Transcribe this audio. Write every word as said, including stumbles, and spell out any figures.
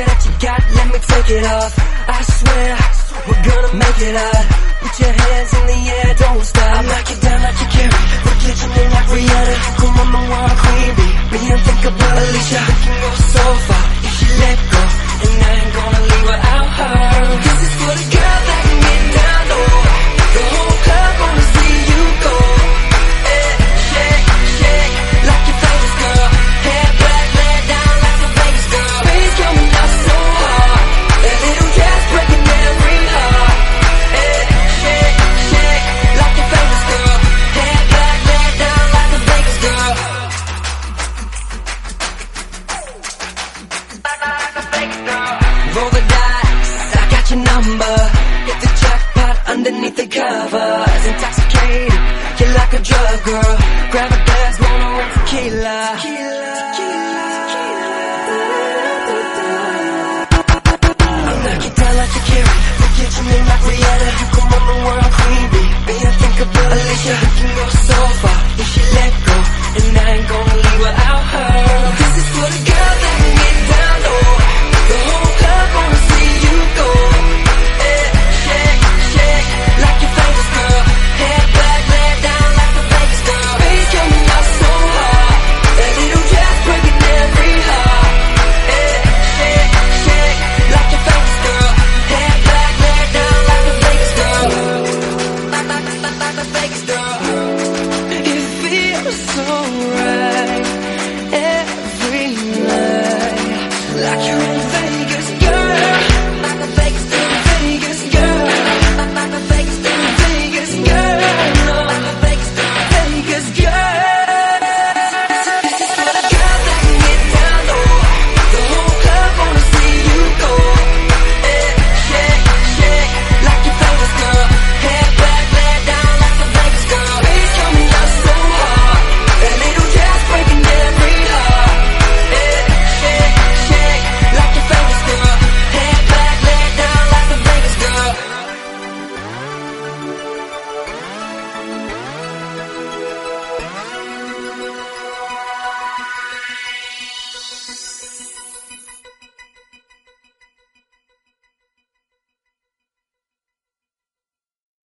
that you got, let me take it off. I swear, we're gonna make it out. Put your hands in the air, don't stop. I'll knock you down like you carry. We're glittering like Rihanna. Come on, my world queen, be be unthinkable, Alicia. We can go so far if she let go, and I ain't gonna leave without her. This is for the girl that can get down low. The whole club wanna see you go. Eh, shake, shake like your Vegas girl. Hair black, lay down like a Vegas girl. Bass coming out so hard. That little jazz breaking every heart. Eh, shake, shake like your Vegas girl. Hair black, lay down like a Vegas girl. Roll the dice, I got your number. Hit the jackpot underneath the cover.